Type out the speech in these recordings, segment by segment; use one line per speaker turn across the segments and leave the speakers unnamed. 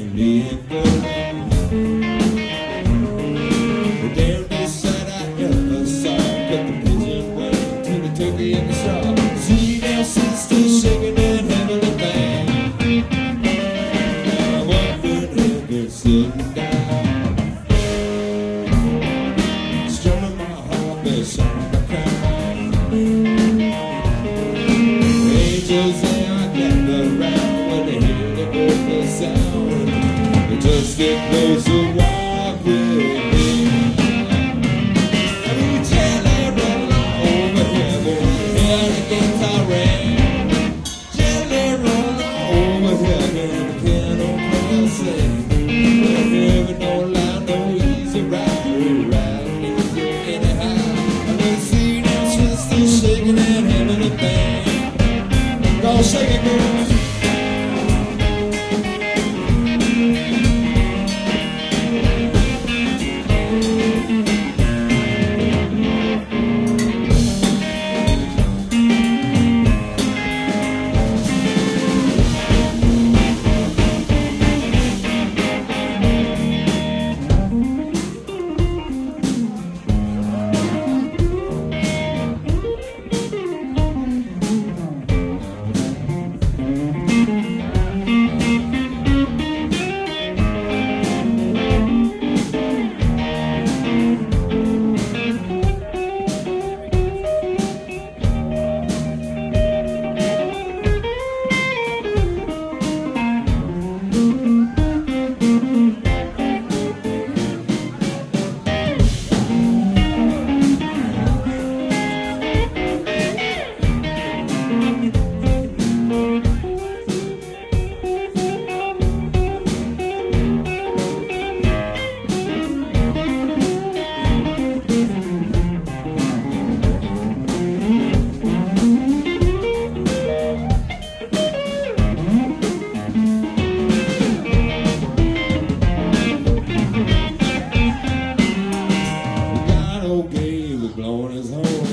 being good. Down this side I never saw. Cut the pigeon wing to the turkey and the straw. See now sister shaking that heavenly thing. Now I'm up in heaven sitting down, strumming my heart, song my crown. Angels they are gathered round when they hear the vocal sound. They just get close to walk with me. I need jelly rolling over heaven, hear the guitar ring. Jelly rolling over heaven, the piano player sing. Heaven don't lie, no easy ride, ride easy anyhow. I can see them sisters shaking that heavenly thing. Go shake it, girl. Blowing his horn.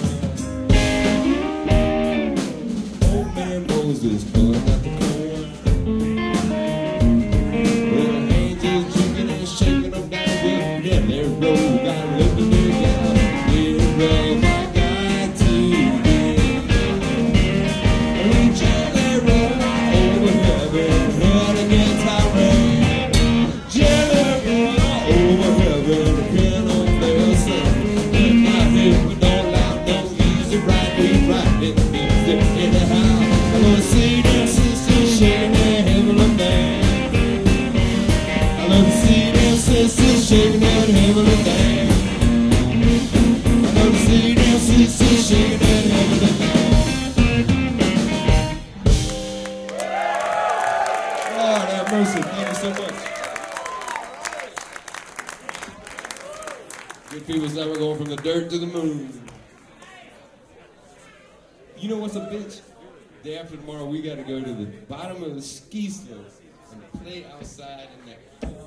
Old man Moses pulling out the corn. Well, angels juking and shaking them down with Jelly Roll. Got looking together, getting rough. I got to be. We Jelly Roll over heaven, heard against our rain. Jelly Roll over heaven, the piano player sing. We don't like no easy ride, we ride it music in the house. I'm gonna see them sisters shaking their heavenly thing. I love to see them sisters shaking their heavenly thing. I love to see them sisters shaking their heavenly thing. Lord have mercy, thank you so much. Good people say we're going from the dirt to the moon. You know what's a bitch? Day after tomorrow, we got to go to the bottom of the ski slope and play outside in that